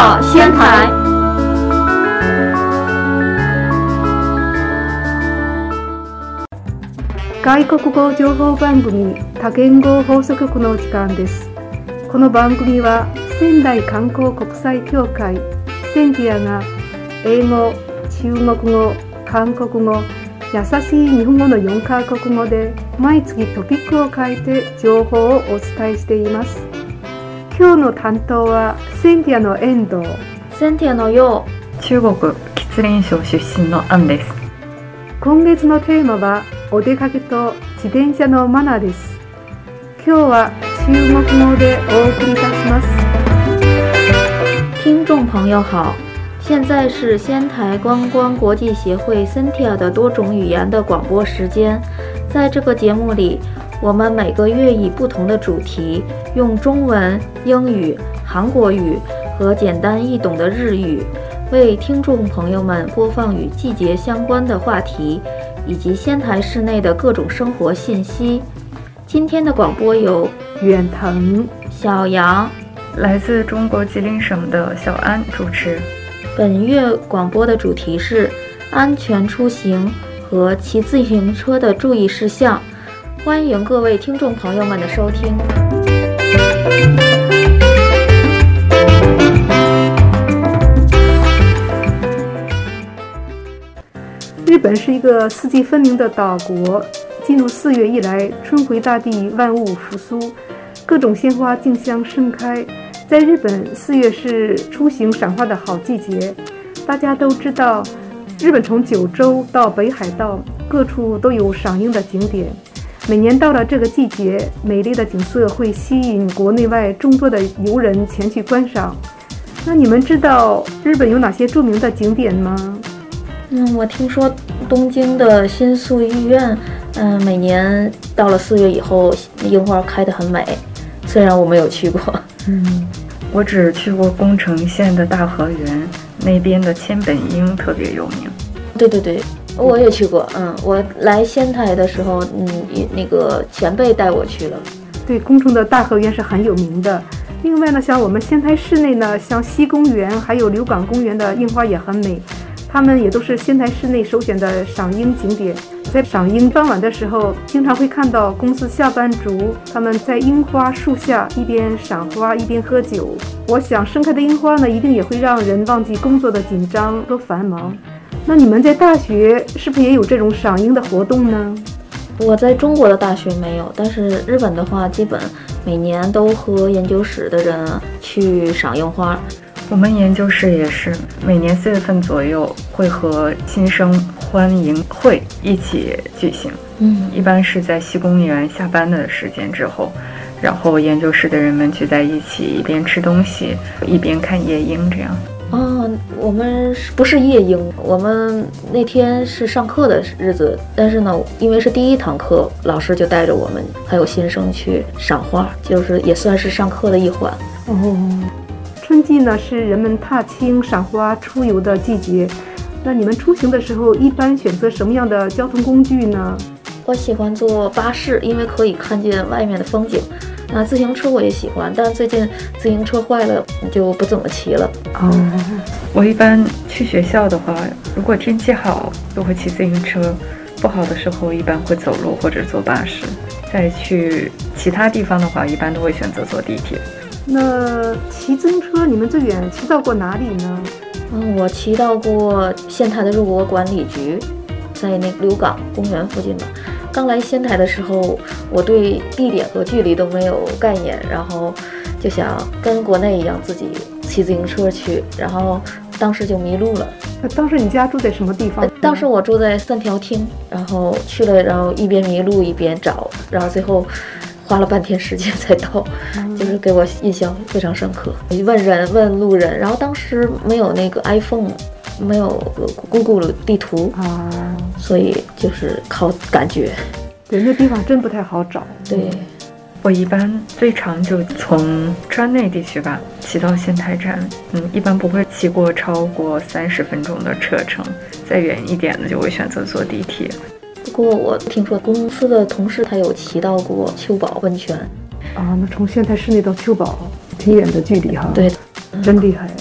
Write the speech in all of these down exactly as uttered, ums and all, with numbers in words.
好仙台。 外国語情報番組多言語放送局の時間です。この番組は仙台観光国際協会センティアが英語、中国語、韓国語、優しい日本語のよんカ国語で毎月トピックを変えて情報をお伝えしています。今日の担当はセンティアの遠藤、 センティアの陽、 中国吉林省出身のアンです。 今月のテーマはお出かけと自転車のマナーです。今日は中国語でお送りいたします。 听众朋友好，现在是仙台观光国际协会 Cynthia 的多种语言的广播时间。在这个节目里，我们每个月以不同的主题，用中文、英语、韩国语和简单易懂的日语，为听众朋友们播放与季节相关的话题，以及仙台市内的各种生活信息。今天的广播由远藤、 小杨， 来自中国吉林省的小安主持。 本月广播的主题是安全出行和骑自行车的注意事项。欢迎各位听众朋友们的收听。 日本是一个四季分明的岛国，进入四月以来，春回大地，万物复苏，各种鲜花竞相盛开。在日本，四月是出行赏花的好季节。大家都知道，日本从九州到北海道，各处都有赏樱的景点。每年到了这个季节，美丽的景色会吸引国内外众多的游人前去观赏。那你们知道日本有哪些著名的景点吗？ 嗯，我听说东京的新宿御苑，嗯、呃，每年到了四月以后，樱花开得很美。虽然我没有去过， 嗯，我只去过宫城县的大和园，那边的千本樱特别有名。 对对对，我也去过。嗯，我来仙台的时候，嗯，那个前辈带我去了。 对，宫城的大和园是很有名的。另外呢，像我们仙台市内呢，像西公园还有柳港公园的樱花也很美。他们也都是仙台市内首选的赏樱景点。在赏樱傍晚的时候，经常会看到公司下班族他们在樱花树下一边赏花一边喝酒。我想盛开的樱花呢，一定也会让人忘记工作的紧张和繁忙。那你们在大学是不是也有这种赏樱的活动呢？ 我在中国的大学没有，但是日本的话，基本每年都和研究室的人去赏樱花。 我们研究室也是每年四月份左右会和新生欢迎会一起举行， 嗯， 一般是在西公园下班的时间之后，然后研究室的人们聚在一起，一边吃东西一边看夜樱这样。 哦，我们不是夜樱，我们那天是上课的日子，但是呢，因为是第一堂课，老师就带着我们还有新生去赏花，就是也算是上课的一环。 哦，春季呢是人们踏青、赏花、出游的季节。那你们出行的时候一般选择什么样的交通工具呢？ 我喜欢坐巴士，因为可以看见外面的风景。那自行车我也喜欢，但最近自行车坏了，就不怎么骑了。 哦， 我一般去学校的话，如果天气好，就会骑自行车；不好的时候，一般会走路或者坐巴士。再去其他地方的话，一般都会选择坐地铁。 那骑自行车，你们最远骑到过哪里呢？ 嗯，我骑到过仙台的入国管理局，在那个柳港公园附近吧。刚来仙台的时候，我对地点和距离都没有概念，然后就想跟国内一样自己骑自行车去，然后当时就迷路了。 那当时你家住在什么地方？ 当时我住在三条町，然后去了，然后一边迷路一边找，然后最后花了半天时间才到，嗯、就是给我印象非常深刻。问人问路人，然后当时没有那个 iPhone， 没有 Google 地图啊， 所以就是靠感觉。 对，那地方真不太好找。 对， 我一般最长就从川内地区吧骑到仙台站，嗯，一般不会骑过超过三十分钟的车程，再远一点的就会选择坐地铁。 不过我听说公司的同事他有骑到过秋保温泉啊，那从仙台市内到秋保挺远的距离哈。 对， 真厉害。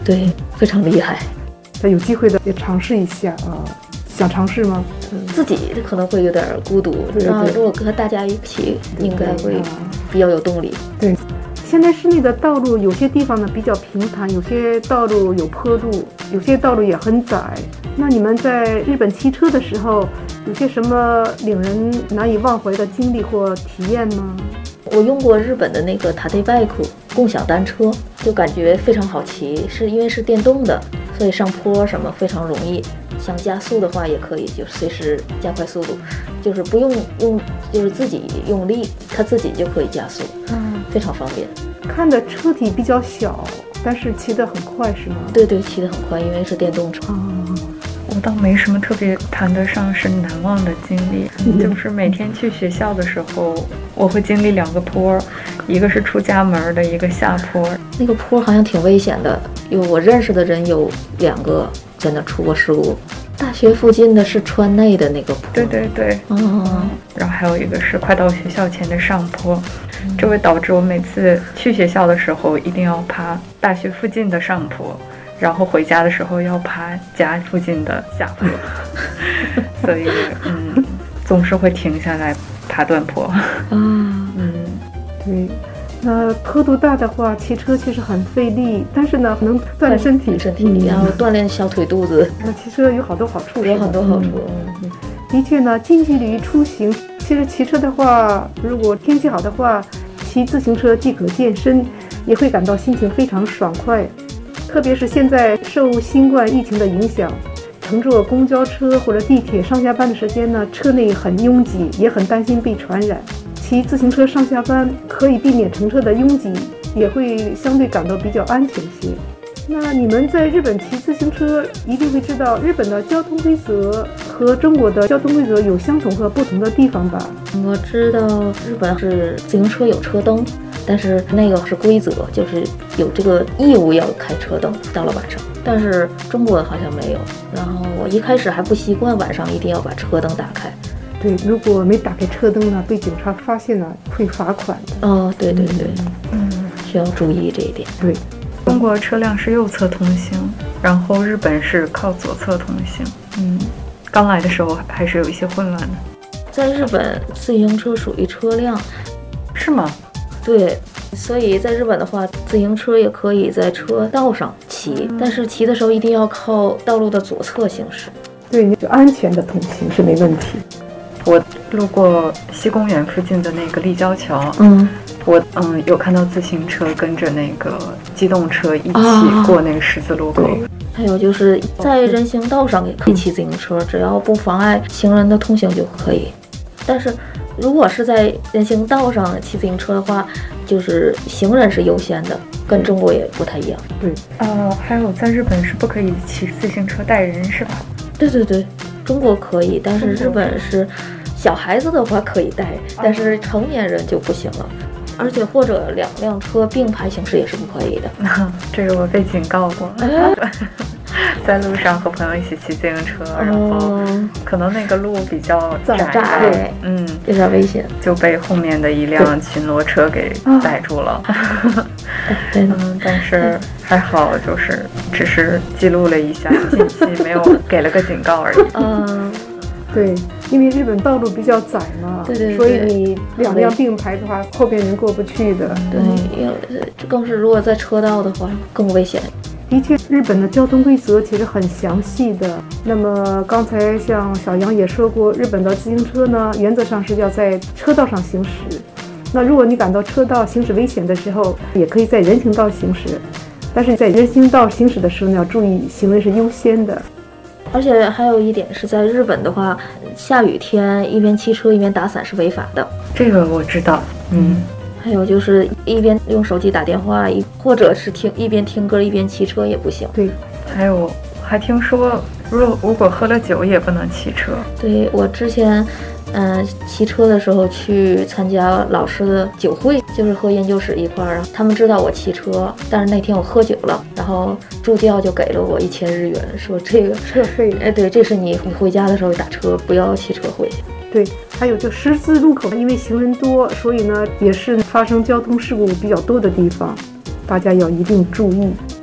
对，非常厉害。 那有机会的也尝试一下啊，想尝试吗？ 嗯，自己可能会有点孤独， 对对然后如果和大家一起，应该会比较有动力。 对，现在市内的道路有些地方呢比较平坦，有些道路有坡度，有些道路也很窄。那你们在日本骑车的时候，有些什么令人难以忘怀的经历或体验吗？ 我用过日本的那个 Tate Bike 共享单车，就感觉非常好骑，是因为是电动的，所以上坡什么非常容易。想加速的话也可以，就随时加快速度，就是不用用，就是自己用力，它自己就可以加速，嗯，非常方便。 看的车体比较小，但是骑得很快，是吗？ 对对，骑得很快，因为是电动车。 哦， 我倒没什么特别谈得上是难忘的经历， 嗯、 就是每天去学校的时候，我会经历两个坡，一个是出家门的，一个下坡。 那个坡好像挺危险的，因为我认识的人有两个在那出过事故。大学附近的是川内的那个坡， 对对对， 嗯， 然后还有一个是快到学校前的上坡，这会导致我每次去学校的时候一定要爬大学附近的上坡，然后回家的时候要爬家附近的下坡，所以嗯，总是会停下来爬段坡。 啊， 嗯， 对。那坡度大的话，骑车其实很费力，但是呢，能锻炼身体， 身体，然后锻炼小腿肚子。 那骑车有好多好处， 有很多好处。 嗯，的确呢，近距离出行，其实骑车的话，如果天气好的话，骑自行车既可健身，也会感到心情非常爽快。特别是现在受新冠疫情的影响，乘坐公交车或者地铁上下班的时间呢，车内很拥挤，也很担心被传染。骑自行车上下班可以避免乘车的拥挤，也会相对感到比较安全些。那你们在日本骑自行车，一定会知道日本的交通规则和中国的交通规则有相同和不同的地方吧？ 我知道日本是自行车有车灯，但是那个是规则，就是有这个义务要开车灯，到了晚上。但是中国好像没有。然后我一开始还不习惯晚上一定要把车灯打开。 对，如果没打开车灯呢，被警察发现了会罚款的。 哦，对对对，嗯，需要注意这一点。 对， 中国车辆是右侧通行，然后日本是靠左侧通行。嗯，刚来的时候还是有一些混乱的。 在日本，自行车属于车辆， 是吗？ 对，所以在日本的话，自行车也可以在车道上骑，嗯、但是骑的时候一定要靠道路的左侧行驶。 对，你就安全的通行是没问题。 我路过西公园附近的那个立交桥， 嗯， 我嗯有看到自行车跟着那个机动车一起过那个十字路口。 啊、还有就是在人行道上也可以骑自行车，只要不妨碍行人的通行就可以。但是如果是在人行道上骑自行车的话，就是行人是优先的，跟中国也不太一样。 对， 呃，还有在日本是不可以骑自行车带人是吧？ 对对对，中国可以，但是日本是小孩子的话可以带，但是成年人就不行了。而且或者两辆车并排行驶也是不可以的。 这个我被警告过。在路上和朋友一起骑自行车，然后可能那个路比较窄， 窄嗯， 有点危险， 就被后面的一辆巡逻车给逮住了。嗯，但是还好，就是只是记录了一下信息，没有给了个警告而已。 嗯， 对，因为日本道路比较窄嘛， 对对对， 所以你两辆并排的话，后边人过不去的。 对，嗯、更是如果在车道的话更危险。 的确，日本的交通规则其实很详细的。那么刚才像小杨也说过，日本的自行车呢，原则上是要在车道上行驶。那如果你感到车道行驶危险的时候，也可以在人行道行驶。但是在人行道行驶的时候呢，要注意行人是优先的。 而且还有一点是在日本的话，下雨天一边骑车一边打伞是违法的。 这个我知道，嗯。 还有就是一边用手机打电话，一或者是听一边听歌一边骑车也不行。 对， 还有还听说，如果如果喝了酒也不能骑车。 对，我之前，嗯、呃，骑车的时候去参加老师的酒会，就是和研究室一块儿，他们知道我骑车，但是那天我喝酒了，然后助教就给了我一千日元，说这个车费， 哎，对，这是你你回家的时候打车，不要骑车回去。 对，还有就十字路口，因为行人多，所以呢也是发生交通事故比较多的地方，大家要一定注意。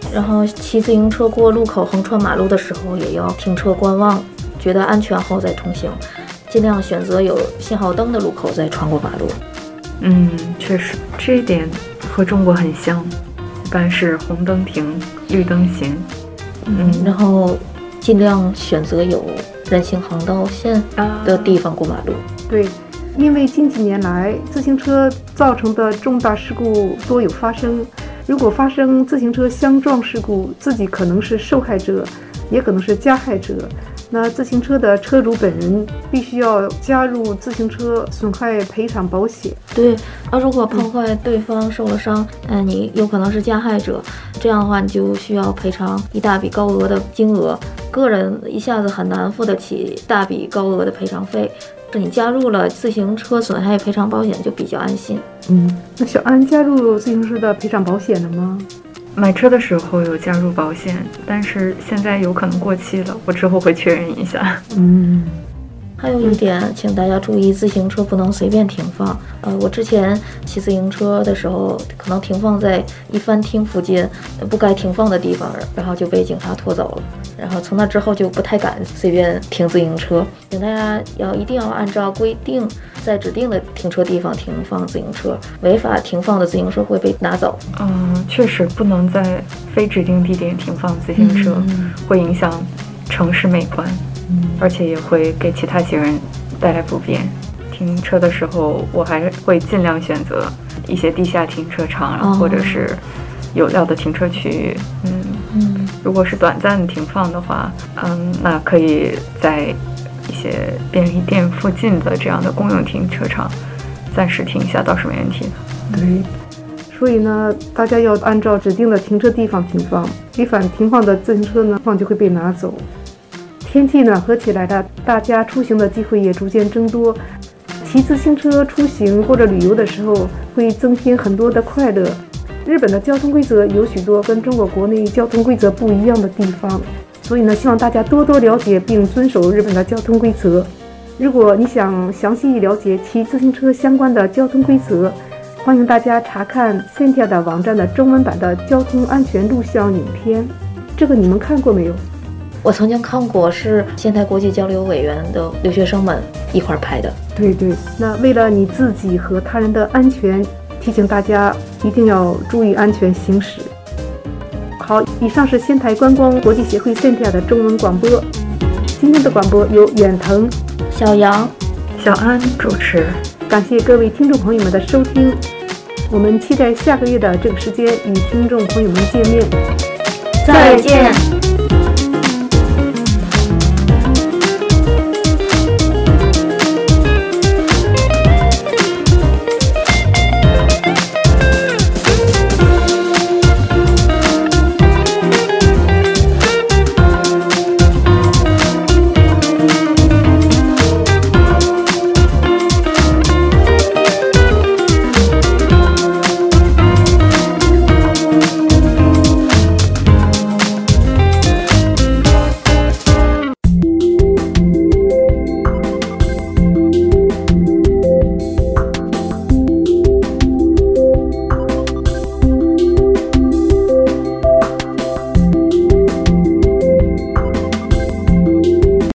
然后骑自行车过路口横穿马路的时候也要停车观望，觉得安全后再通行，尽量选择有信号灯的路口再穿过马路。 嗯，确实这一点和中国很像，一般是红灯停，绿灯行。 嗯，然后尽量选择有人行横道线的地方过马路。 对，因为近几年来自行车造成的重大事故多有发生，如果发生自行车相撞事故，自己可能是受害者，也可能是加害者。那自行车的车主本人必须要加入自行车损害赔偿保险。 对，而如果碰坏对方受了伤，嗯，你有可能是加害者，这样的话你就需要赔偿一大笔高额的金额，个人一下子很难付得起大笔高额的赔偿费。这你加入了自行车损害赔偿保险就比较安心。 嗯，那小安加入自行车的赔偿保险了吗？ 买车的时候有加入保险，但是现在有可能过期了，我之后会确认一下。 嗯， 还有一点，请大家注意，自行车不能随便停放。呃，我之前骑自行车的时候，可能停放在一番厅附近不该停放的地方，然后就被警察拖走了。然后从那之后就不太敢随便停自行车，请大家要一定要按照规定，在指定的停车地方停放自行车，违法停放的自行车会被拿走。 嗯，确实不能在非指定地点停放自行车， 嗯、 会影响城市美观。嗯，而且也会给其他行人带来不便。停车的时候，我还会尽量选择一些地下停车场，哦、或者是有料的停车区域。嗯嗯，如果是短暂的停放的话，嗯，那可以在一些便利店附近的这样的公用停车场暂时停一下，倒是没问题的。 对。所以呢，大家要按照指定的停车地方停放，违反停放的自行车呢，放就会被拿走。天气暖和起来了，大家出行的机会也逐渐增多。骑自行车出行或者旅游的时候，会增添很多的快乐。日本的交通规则有许多跟中国国内交通规则不一样的地方，所以呢，希望大家多多了解并遵守日本的交通规则。如果你想详细了解骑自行车相关的交通规则，欢迎大家查看 Cynthia 的网站的中文版的交通安全录像影片。这个你们看过没有？ 我曾经看过，是现代国际交流委员的留学生们一块拍的。 对对，那为了你自己和他人的安全，提醒大家一定要注意安全行驶。好，以上是仙台观光国际协会 Cynthia 的中文广播。今天的广播由远藤、 小杨、 小安主持。 感谢各位听众朋友们的收听，我们期待下个月的这个时间与听众朋友们见面。 再见。